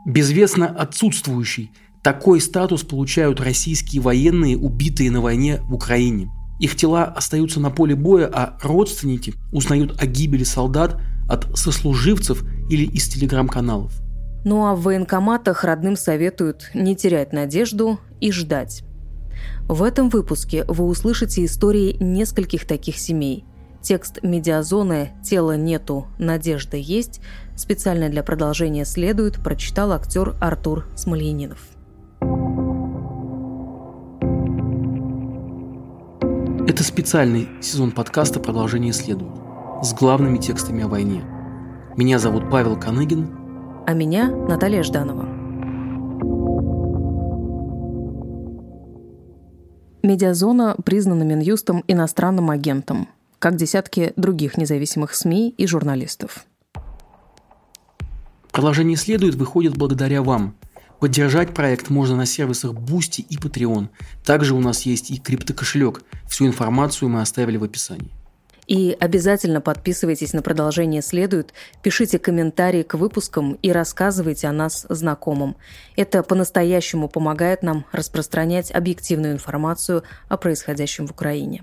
Безвестно отсутствующий. Такой статус получают российские военные, убитые на войне в Украине. Их тела остаются на поле боя, а родственники узнают о гибели солдат от сослуживцев или из телеграм-каналов. Ну а в военкоматах родным советуют не терять надежду и ждать. В этом выпуске вы услышите истории нескольких таких семей. Текст «Медиазоны. Тела нету, надежда есть» специально для продолжения «Следует» прочитал актер Артур Смольянинов. Это специальный сезон подкаста «Продолжение следует» с главными текстами о войне. Меня зовут Павел Каныгин. А меня Наталья Жданова. «Медиазона» признана Минюстом иностранным агентом, как десятки других независимых СМИ и журналистов. «Продолжение следует» выходит благодаря вам. Поддержать проект можно на сервисах Boosty и Patreon. Также у нас есть и криптокошелек. Всю информацию мы оставили в описании. И обязательно подписывайтесь на «Продолжение следует», пишите комментарии к выпускам и рассказывайте о нас знакомым. Это по-настоящему помогает нам распространять объективную информацию о происходящем в Украине.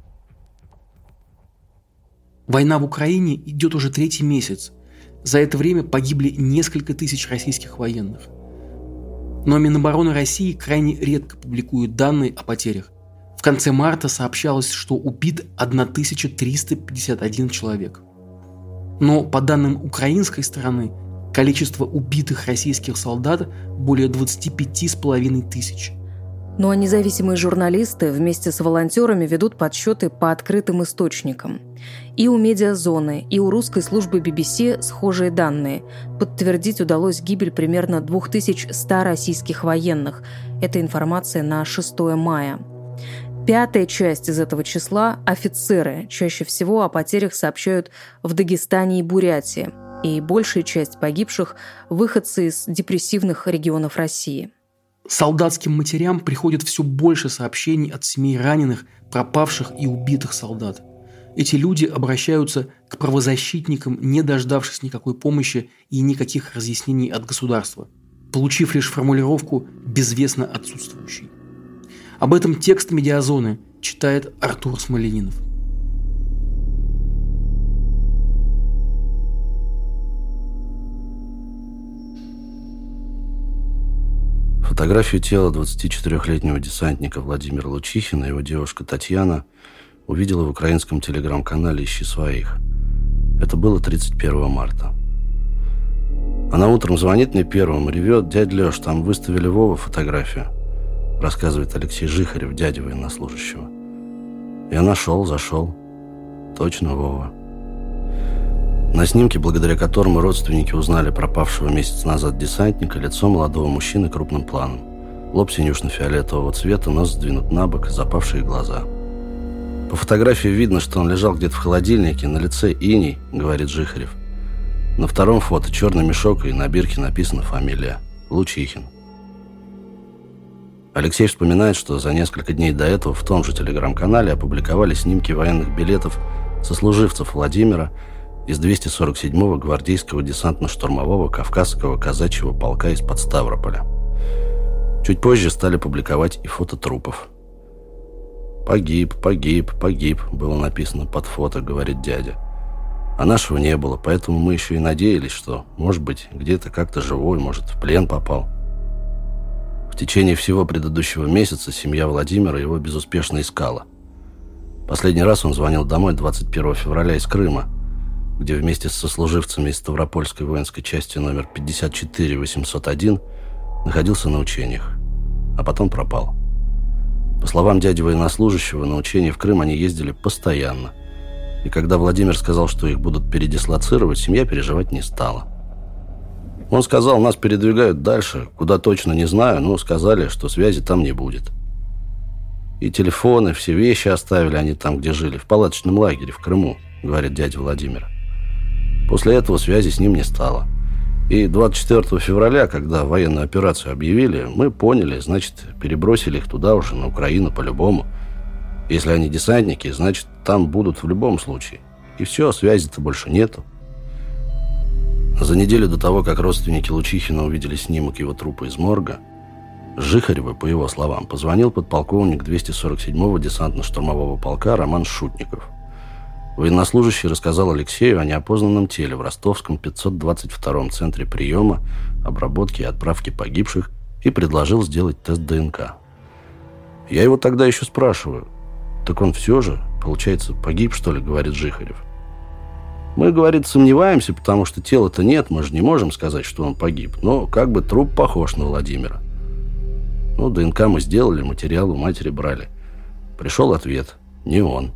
Война в Украине идет уже 3-й месяц. За это время погибли несколько тысяч российских военных. Но Минобороны России крайне редко публикует данные о потерях. В конце марта сообщалось, что убит 1351 человек. Но по данным украинской стороны, количество убитых российских солдат более 25,5 тысяч. Ну а независимые журналисты вместе с волонтерами ведут подсчеты по открытым источникам. И у «Медиазоны», и у русской службы BBC схожие данные. Подтвердить удалось гибель примерно 2100 российских военных. Это информация на 6 мая. 5-я часть из этого числа – офицеры. Чаще всего о потерях сообщают в Дагестане и Бурятии. И большая часть погибших – выходцы из депрессивных регионов России. Солдатским матерям приходит все больше сообщений от семей раненых, пропавших и убитых солдат. Эти люди обращаются к правозащитникам, не дождавшись никакой помощи и никаких разъяснений от государства, получив лишь формулировку «безвестно отсутствующий». Об этом текст «Медиазоны» читает Артур Смольянинов. Фотографию тела 24-летнего десантника Владимира Лучихина и его девушка Татьяна увидела в украинском телеграм-канале «Ищи своих». Это было 31 марта. Она утром звонит мне первым и ревет: «Дядь Леш, там выставили Вова фотографию», рассказывает Алексей Жихарев, дядя военнослужащего. Я зашел. Точно Вова. На снимке, благодаря которому родственники узнали пропавшего месяц назад десантника, лицо молодого мужчины крупным планом. Лоб синюшно-фиолетового цвета, нос сдвинут на бок, запавшие глаза. По фотографии видно, что он лежал где-то в холодильнике, на лице иней, говорит Жихарев. На втором фото черный мешок, и на бирке написана фамилия – Лучихин. Алексей вспоминает, что за несколько дней до этого в том же телеграм-канале опубликовали снимки военных билетов сослуживцев Владимира из 247-го гвардейского десантно-штурмового Кавказского казачьего полка из-под Ставрополя. Чуть позже стали публиковать и фото трупов. «Погиб, было написано под фото», говорит дядя. А нашего не было, поэтому мы еще и надеялись, что, может быть, где-то как-то живой, может, в плен попал. В течение всего предыдущего месяца семья Владимира его безуспешно искала. Последний раз он звонил домой 21 февраля из Крыма, где вместе с сослуживцами из Ставропольской воинской части номер 54801 находился на учениях, а потом пропал. По словам дяди военнослужащего, на учения в Крым они ездили постоянно. И когда Владимир сказал, что их будут передислоцировать, семья переживать не стала. Он сказал: нас передвигают дальше, куда точно не знаю, но сказали, что связи там не будет. И телефоны, все вещи оставили они там, где жили, в палаточном лагере в Крыму, говорит дядя Владимир. После этого связи с ним не стало. И 24 февраля, когда военную операцию объявили, мы поняли, значит, перебросили их туда уже, на Украину, по-любому. Если они десантники, значит, там будут в любом случае. И все, связи-то больше нету. За неделю до того, как родственники Лучихина увидели снимок его трупа из морга, Жихареву, по его словам, позвонил подполковник 247-го десантно-штурмового полка Роман Шутников. Военнослужащий рассказал Алексею о неопознанном теле в ростовском 522-м центре приема, обработки и отправки погибших и предложил сделать тест ДНК. Я его тогда еще спрашиваю: так он все же, получается, погиб, что ли, говорит Жихарев. Мы, говорит, сомневаемся, потому что тела-то нет, мы же не можем сказать, что он погиб, но как бы труп похож на Владимира. Ну, ДНК мы сделали, материал у матери брали. Пришел ответ: не он.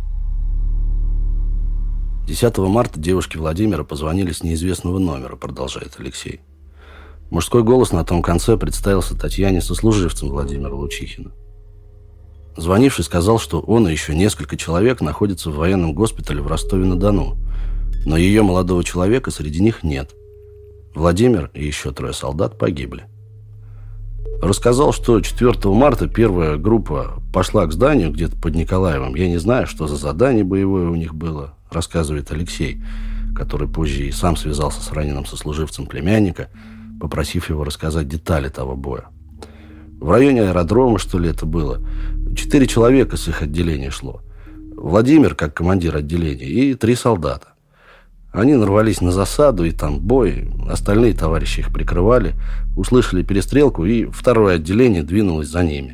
10 марта девушке Владимира позвонили с неизвестного номера, продолжает Алексей. Мужской голос на том конце представился Татьяне сослуживцем Владимира Лучихина. Звонивший сказал, что он и еще несколько человек находятся в военном госпитале в Ростове-на-Дону, но ее молодого человека среди них нет. Владимир и еще 3 солдат погибли. Рассказал, что 4 марта первая группа пошла к зданию где-то под Николаевым. Я не знаю, что за задание боевое у них было, рассказывает Алексей, который позже и сам связался с раненым сослуживцем племянника, попросив его рассказать детали того боя. В районе аэродрома, что ли, это было. 4 человека с их отделения шло. Владимир, как командир отделения, и 3 солдата. Они нарвались на засаду, и там бой. Остальные товарищи их прикрывали. Услышали перестрелку, и 2-е отделение двинулось за ними.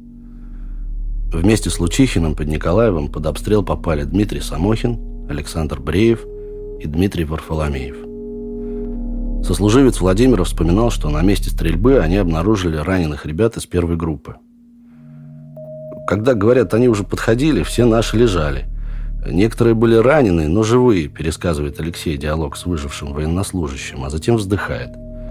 Вместе с Лучихиным под Николаевым под обстрел попали Дмитрий Самохин, Александр Бреев и Дмитрий Варфоломеев. Сослуживец Владимира вспоминал, что на месте стрельбы они обнаружили раненых ребят из 1-й группы. Когда, говорят, они уже подходили, все наши лежали. Некоторые были ранены, но живые, пересказывает Алексей диалог с выжившим военнослужащим, а затем вздыхает.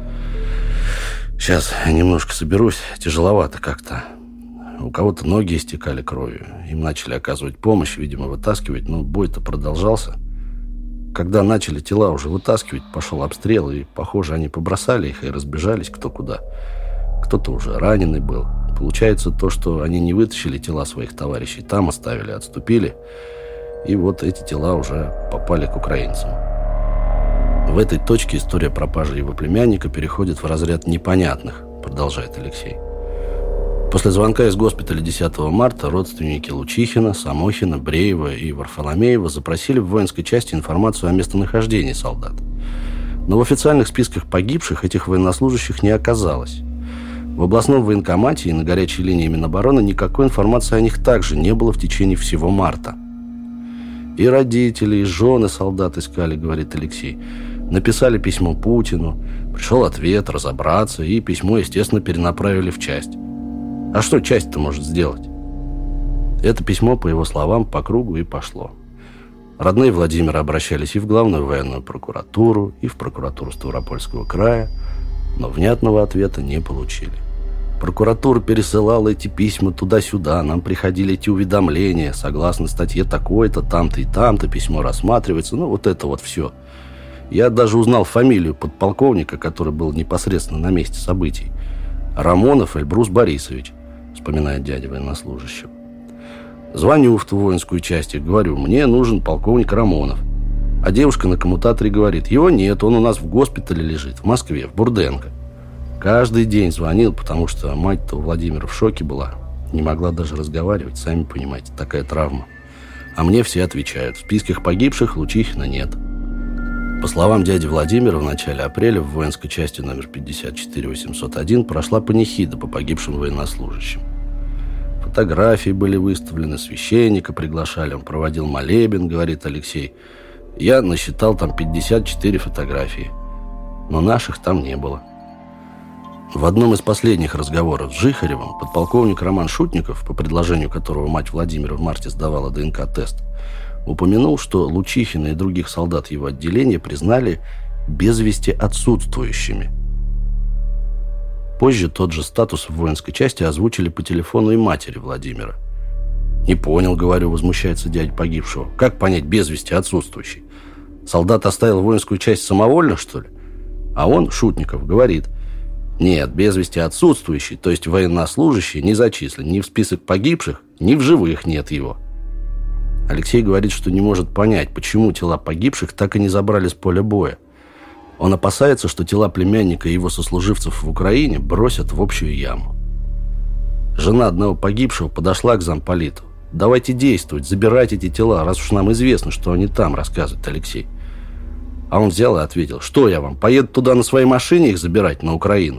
Сейчас немножко соберусь, тяжеловато как-то. У кого-то ноги истекали кровью. Им начали оказывать помощь, видимо, вытаскивать, но бой-то продолжался. Когда начали тела уже вытаскивать, пошел обстрел, и, похоже, они побросали их и разбежались кто куда. Кто-то уже раненый был. Получается, то, что они не вытащили тела своих товарищей, там оставили, отступили. И вот эти тела уже попали к украинцам. В этой точке история пропажи его племянника переходит в разряд непонятных, продолжает Алексей. После звонка из госпиталя 10 марта родственники Лучихина, Самохина, Бреева и Варфоломеева запросили в воинской части информацию о местонахождении солдат. Но в официальных списках погибших этих военнослужащих не оказалось. В областном военкомате и на горячей линии Минобороны никакой информации о них также не было в течение всего марта. И родители, и жены солдат искали, говорит Алексей. Написали письмо Путину, пришел ответ, разобраться, и письмо, естественно, перенаправили в часть. А что часть-то может сделать? Это письмо, по его словам, по кругу и пошло. Родные Владимира обращались и в Главную военную прокуратуру, и в прокуратуру Ставропольского края, но внятного ответа не получили. Прокуратура пересылала эти письма туда-сюда, нам приходили эти уведомления, согласно статье такой-то, там-то и там-то, письмо рассматривается, ну вот это вот все. Я даже узнал фамилию подполковника, который был непосредственно на месте событий. Рамонов Эльбрус Борисович, вспоминает дядя военнослужащего. Звоню в ту воинскую часть и говорю: мне нужен полковник Рамонов. А девушка на коммутаторе говорит: его нет, он у нас в госпитале лежит, в Москве, в Бурденко. Каждый день звонил, потому что мать-то у Владимира в шоке была. Не могла даже разговаривать, сами понимаете, такая травма. А мне все отвечают: в списках погибших Лучихина нет. По словам дяди Владимира, в начале апреля в воинской части номер 54801 прошла панихида по погибшим военнослужащим. Фотографии были выставлены, священника приглашали, он проводил молебен, говорит Алексей. Я насчитал там 54 фотографии, но наших там не было. В одном из последних разговоров с Жихаревым подполковник Роман Шутников, по предложению которого мать Владимира в марте сдавала ДНК-тест, упомянул, что Лучихина и других солдат его отделения признали без вести отсутствующими. Позже тот же статус в воинской части озвучили по телефону и матери Владимира. «Не понял, — говорю, — возмущается дядя погибшего. Как понять без вести отсутствующий? Солдат оставил воинскую часть самовольно, что ли?» А он, Шутников, говорит: нет, без вести отсутствующий, то есть военнослужащий, не зачислен ни в список погибших, ни в живых нет его. Алексей говорит, что не может понять, почему тела погибших так и не забрали с поля боя. Он опасается, что тела племянника и его сослуживцев в Украине бросят в общую яму. Жена одного погибшего подошла к замполиту. «Давайте действовать, забирайте эти тела, раз уж нам известно, что они там», — рассказывает Алексей. А он взял и ответил: «Что я вам, поеду туда на своей машине их забирать, на Украину?»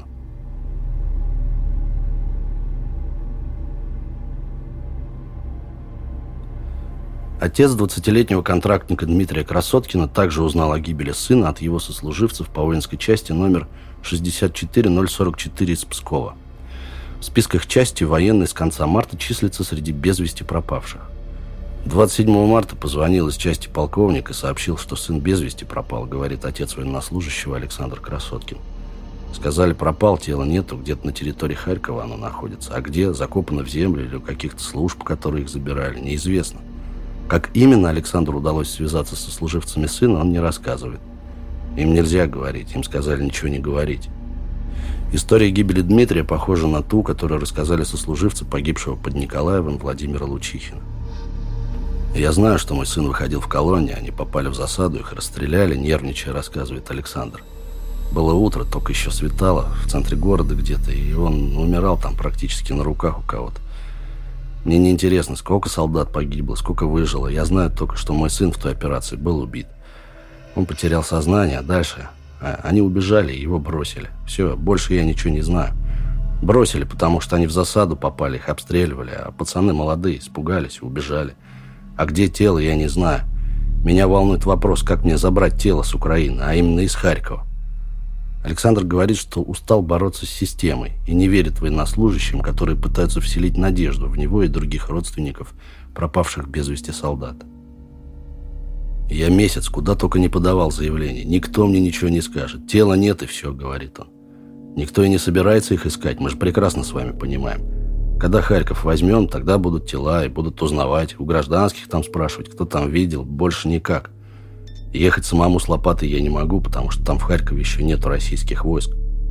Отец 20-летнего контрактника Дмитрия Красоткина также узнал о гибели сына от его сослуживцев по воинской части номер 64044 из Пскова. В списках части военный с конца марта числится среди без вести пропавших. 27 марта позвонил из части полковник и сообщил, что сын без вести пропал, говорит отец военнослужащего Александр Красоткин. Сказали, пропал, тела нету, где-то на территории Харькова оно находится. А где, закопано в землю или у каких-то служб, которые их забирали, неизвестно. Как именно Александру удалось связаться со служивцами сына, он не рассказывает. Им нельзя говорить, им сказали ничего не говорить. История гибели Дмитрия похожа на ту, которую рассказали сослуживцы погибшего под Николаевым Владимира Лучихина. «Я знаю, что мой сын выходил в колонии, они попали в засаду, их расстреляли», нервничая, рассказывает Александр. «Было утро, только еще светало, в центре города где-то, и он умирал там практически на руках у кого-то. Мне не интересно, сколько солдат погибло, сколько выжило. Я знаю только, что мой сын в той операции был убит. Он потерял сознание, а дальше они убежали и его бросили. Все, больше я ничего не знаю. Бросили, потому что они в засаду попали, их обстреливали, а пацаны молодые, испугались и убежали. А где тело, я не знаю. Меня волнует вопрос, как мне забрать тело с Украины, а именно из Харькова». Александр говорит, что устал бороться с системой и не верит военнослужащим, которые пытаются вселить надежду в него и других родственников пропавших без вести солдат. «Я месяц куда только не подавал заявление. Никто мне ничего не скажет. Тела нет и все», — говорит он. «Никто и не собирается их искать, мы же прекрасно с вами понимаем. Когда Харьков возьмем, тогда будут тела и будут узнавать. У гражданских там спрашивать, кто там видел. Больше никак. Ехать самому с лопатой я не могу, потому что там в Харькове еще нету российских войск».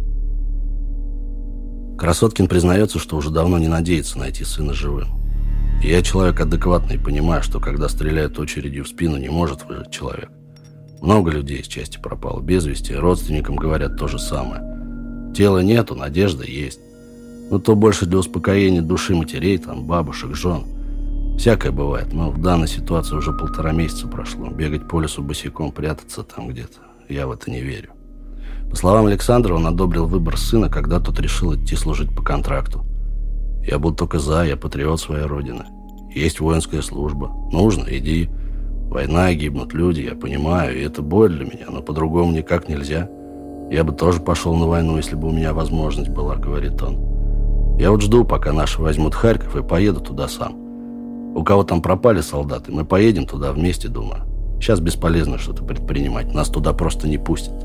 Красоткин признается, что уже давно не надеется найти сына живым. «Я человек адекватный и понимаю, что когда стреляют очередью в спину, не может выжить человек. Много людей из части пропало без вести, родственникам говорят то же самое. Тела нету, надежда есть. Но то больше для успокоения души матерей, там, бабушек, жен. Всякое бывает, но в данной ситуации уже 1,5 месяца прошло. Бегать по лесу босиком, прятаться там где-то, я в это не верю». По словам Александра, он одобрил выбор сына, когда тот решил идти служить по контракту. «Я был только за, я патриот своей родины. Есть воинская служба. Нужно, иди. Война, гибнут люди, я понимаю, и это боль для меня, но по-другому никак нельзя. Я бы тоже пошел на войну, если бы у меня возможность была», — говорит он. «Я вот жду, пока наши возьмут Харьков, и поеду туда сам. У кого там пропали солдаты, мы поедем туда вместе, думаю. Сейчас бесполезно что-то предпринимать, нас туда просто не пустят».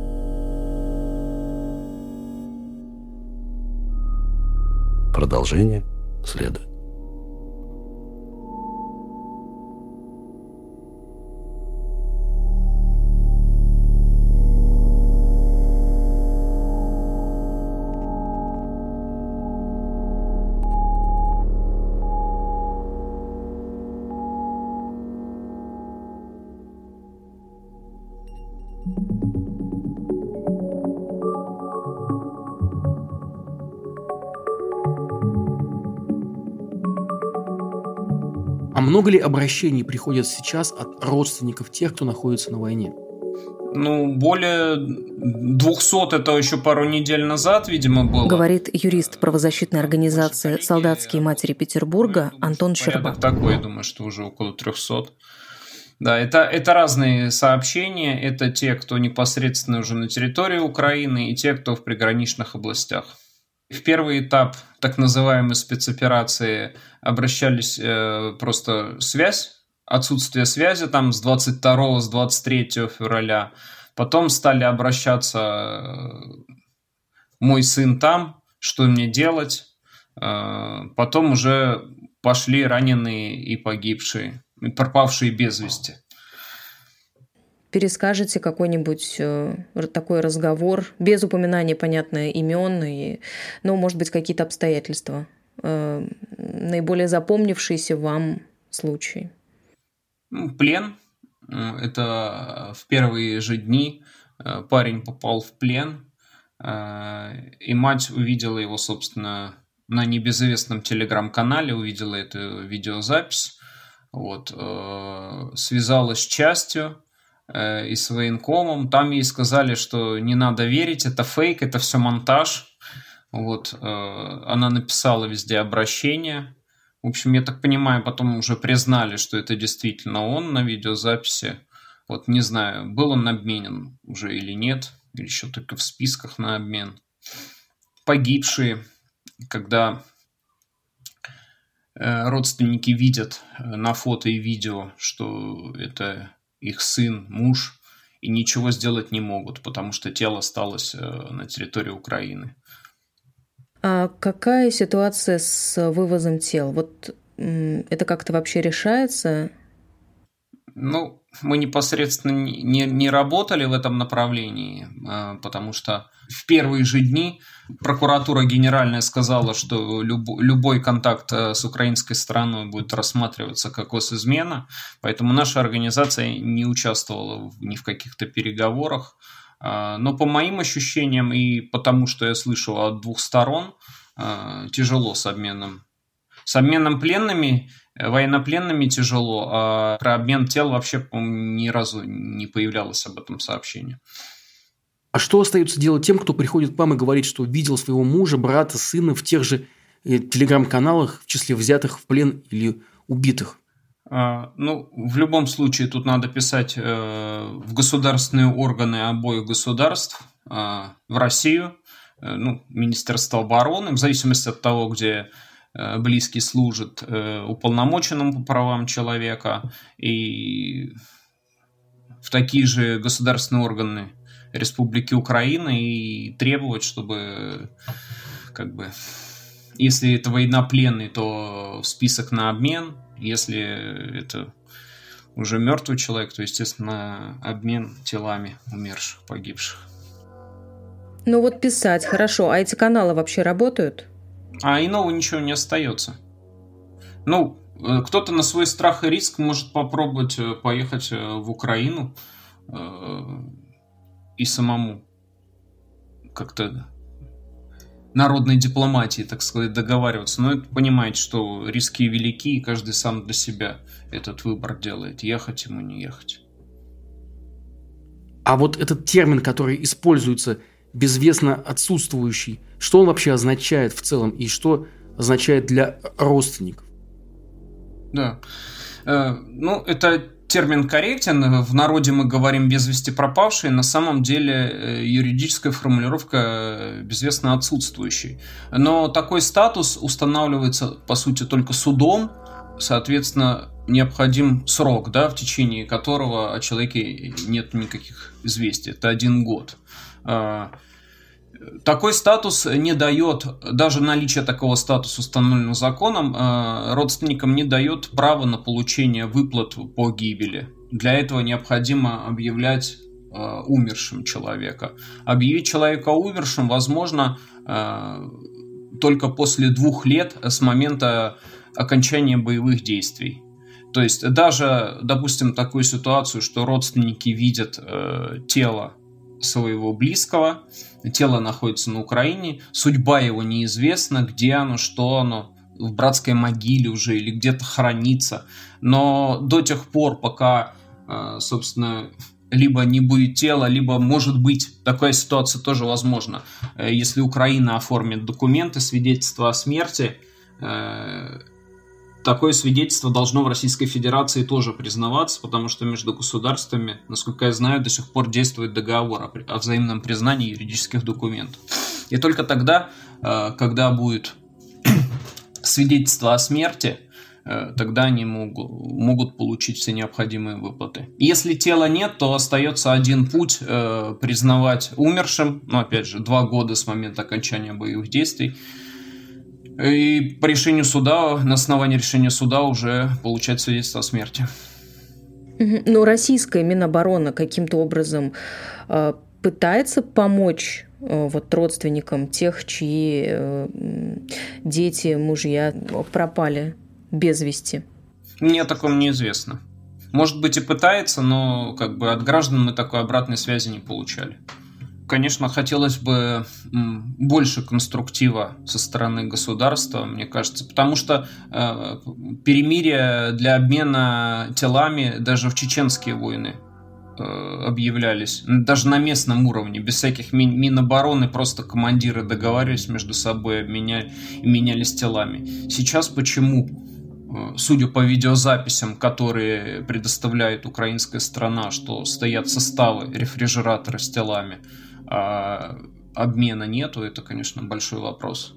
Продолжение следует. А много ли обращений приходят сейчас от родственников тех, кто находится на войне? Более 200 это еще пару недель назад, видимо, было. Говорит юрист правозащитной организации «Солдатские матери Петербурга» Антон Щерба. Порядок такой, я думаю, что уже около 300. Да, это разные сообщения. Это те, кто непосредственно уже на территории Украины, и те, кто в приграничных областях. В первый этап так называемой спецоперации обращались просто отсутствие связи там с 22 с 23 февраля. Потом стали обращаться: «Мой сын там, что мне делать?». Потом уже пошли раненые и погибшие, и пропавшие без вести. Перескажете какой-нибудь такой разговор, без упоминания, понятно, имен, и, может быть, какие-то обстоятельства, наиболее запомнившиеся вам случаи? Плен. Это в первые же дни парень попал в плен, и мать увидела его, собственно, на небезызвестном телеграм-канале, увидела эту видеозапись, вот, связалась с частью и с военкомом. Там ей сказали, что не надо верить, это фейк, это все монтаж. Вот, она написала везде обращение. В общем, я так понимаю, потом уже признали, что это действительно он на видеозаписи. Вот не знаю, был он обменен уже или нет, или еще только в списках на обмен. Погибшие, когда родственники видят на фото и видео, что это их сын, муж, и ничего сделать не могут, потому что тело осталось на территории Украины. А какая ситуация с вывозом тел? Вот это как-то вообще решается? Ну, мы непосредственно не работали в этом направлении, потому что в первые же дни прокуратура генеральная сказала, что любой контакт с украинской стороной будет рассматриваться как госизмена, поэтому наша организация не участвовала ни в каких-то переговорах. Но по моим ощущениям и потому, что я слышал от двух сторон, тяжело с обменом. С обменом пленными, военнопленными тяжело, а про обмен тел вообще, по-моему, ни разу не появлялось об этом сообщение. А что остается делать тем, кто приходит к вам и говорит, что видел своего мужа, брата, сына в тех же телеграм-каналах, в числе взятых в плен или убитых? Ну, в любом случае тут надо писать в государственные органы обоих государств, в Россию, ну, Министерство обороны, в зависимости от того, где близкий служит, уполномоченному по правам человека, и в такие же государственные органы Республики Украина, и требовать, чтобы, если это военнопленный, то в список на обмен. Если это уже мертвый человек, то, естественно, обмен телами умерших, погибших. Ну вот писать, хорошо. А эти каналы вообще работают? А иного ничего не остается. Ну, кто-то на свой страх и риск может попробовать поехать в Украину и самому как-то народной дипломатии, так сказать, договариваться. Но это понимаете, что риски велики, и каждый сам для себя этот выбор делает. Ехать ему, не ехать. А вот этот термин, который используется, безвестно отсутствующий, что он вообще означает в целом и что означает для родственников? Да. Ну, это термин корректен. В народе мы говорим «без вести пропавший». На самом деле юридическая формулировка «безвестно отсутствующий». Но такой статус устанавливается, по сути, только судом. Соответственно, необходим срок, да, в течение которого о человеке нет никаких известий. Это 1 год. Такой статус не дает, даже наличие такого статуса, установленного законом, родственникам не дает права на получение выплат по гибели. Для этого необходимо объявлять умершим человека. Объявить человека умершим возможно только после 2 лет с момента окончания боевых действий. То есть даже, допустим, такую ситуацию, что родственники видят тело своего близкого, тело находится на Украине, судьба его неизвестна, где оно, что оно, в братской могиле уже или где-то хранится. Но до тех пор, пока, собственно, либо не будет тела, либо, может быть, такая ситуация тоже возможна. Если Украина оформит документы, свидетельство о смерти, такое свидетельство должно в Российской Федерации тоже признаваться, потому что между государствами, насколько я знаю, до сих пор действует договор о взаимном признании юридических документов. И только тогда, когда будет свидетельство о смерти, тогда они могут получить все необходимые выплаты. Если тела нет, то остается один путь признавать умершим, но опять же 2 года с момента окончания боевых действий, и по решению суда, на основании решения суда уже получать свидетельство о смерти. Но российская Минобороны каким-то образом пытается помочь вот родственникам тех, чьи дети, мужья пропали без вести? Мне о таком неизвестно. Может быть и пытается, но от граждан мы такой обратной связи не получали. Конечно, хотелось бы больше конструктива со стороны государства, мне кажется, потому что перемирия для обмена телами даже в чеченские войны объявлялись, даже на местном уровне, без всяких Минобороны, просто командиры договаривались между собой, менялись телами. Сейчас почему? Судя по видеозаписям, которые предоставляет украинская сторона, что стоят составы, рефрижераторы с телами, а обмена нету, это, конечно, большой вопрос.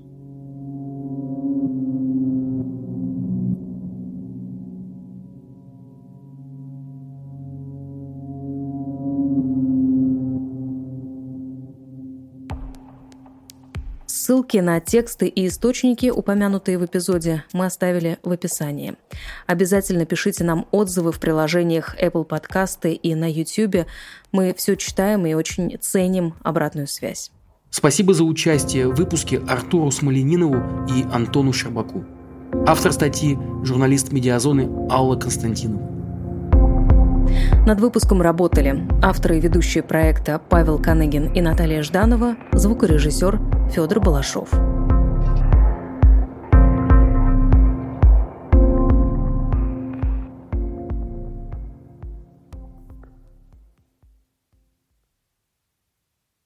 Ссылки на тексты и источники, упомянутые в эпизоде, мы оставили в описании. Обязательно пишите нам отзывы в приложениях Apple Podcasts и на YouTube. Мы все читаем и очень ценим обратную связь. Спасибо за участие в выпуске Артуру Смоленинову и Антону Щербаку. Автор статьи – журналист «Медиазоны» Алла Константинова. Над выпуском работали авторы и ведущие проекта Павел Каныгин и Наталья Жданова, звукорежиссер Федор Балашов.